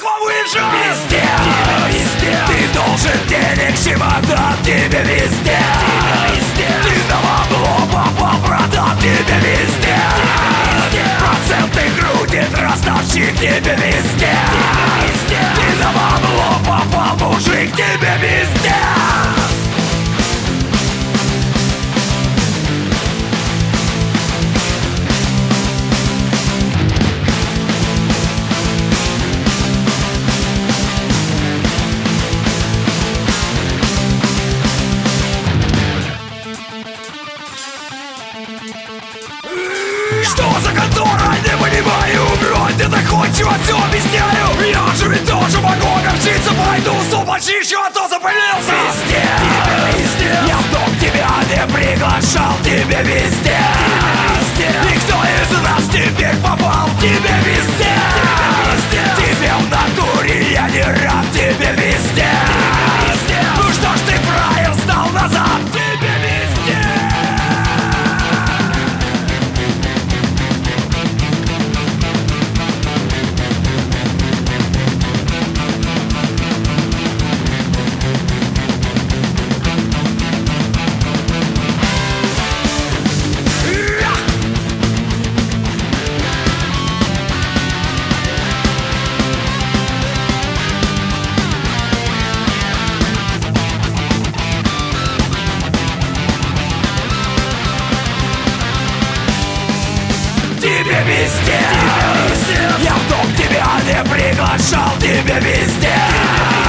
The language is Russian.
повыше. Везде, везде. Ты должен денег, чемодан, тебе везде. Ты на бабло попал, продал, тебе везде. Проценты крутит, ростовщик, тебе везде. Ты на бабло попал, мужик, тебе везде. Что за контора? Не понимаю, бронь, ты находчиво все объясняю. Я же ведь тоже могу огорчиться, пойду суп почищу, а то запылился. Везде, везде. Я в дом тебя не приглашал, тебе везде. Никто из нас теперь попал, тебе везде. Тебе в натуре я не рад, тебе везде. Ну что ж ты, фраер, сдал назад, тебе везде. Тебе везде, я в дом тебя не приглашал, тебе везде.